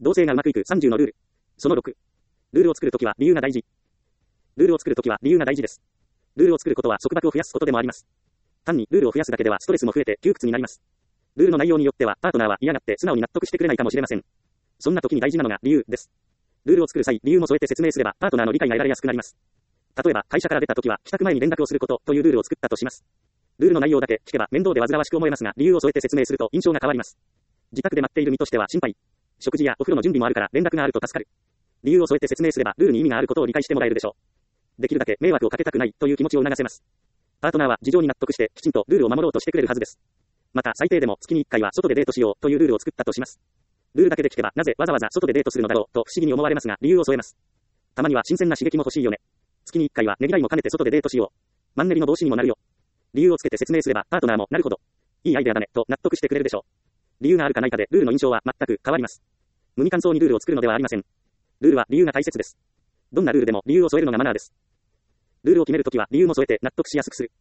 同棲がうまくいく30のルール。その6。ルールを作るときは理由が大事。ルールを作るときは理由が大事です。ルールを作ることは束縛を増やすことでもあります。単にルールを増やすだけではストレスも増えて窮屈になります。ルールの内容によってはパートナーは嫌がって素直に納得してくれないかもしれません。そんな時に大事なのが理由です。ルールを作る際、理由も添えて説明すればパートナーの理解が得られやすくなります。例えば、会社から出た時は帰宅前に連絡をすることというルールを作ったとします。ルールの内容だけ聞けば面倒で煩わしく思えますが、理由を添えて説明すると印象が変わります。自宅で待っている身としては心配。食事やお風呂の準備もあるから連絡があると助かる。理由を添えて説明すればルールに意味があることを理解してもらえるでしょう。できるだけ迷惑をかけたくないという気持ちを促せます。パートナーは事情に納得してきちんとルールを守ろうとしてくれるはずです。また最低でも月に1回は外でデートしようというルールを作ったとします。ルールだけで聞けばなぜわざわざ外でデートするのだろうと不思議に思われますが、理由を添えます。たまには新鮮な刺激も欲しいよね。月に1回はねぎらいも兼ねて外でデートしよう。マンネリの防止にもなるよ。理由をつけて説明すればパートナーもなるほどいいアイデアだねと納得してくれるでしょう。理由があるかないかでルールの印象は全く変わります。無味乾燥にルールを作るのではありません。ルールは理由が大切です。どんなルールでも理由を添えるのがマナーです。ルールを決めるときは理由も添えて納得しやすくする。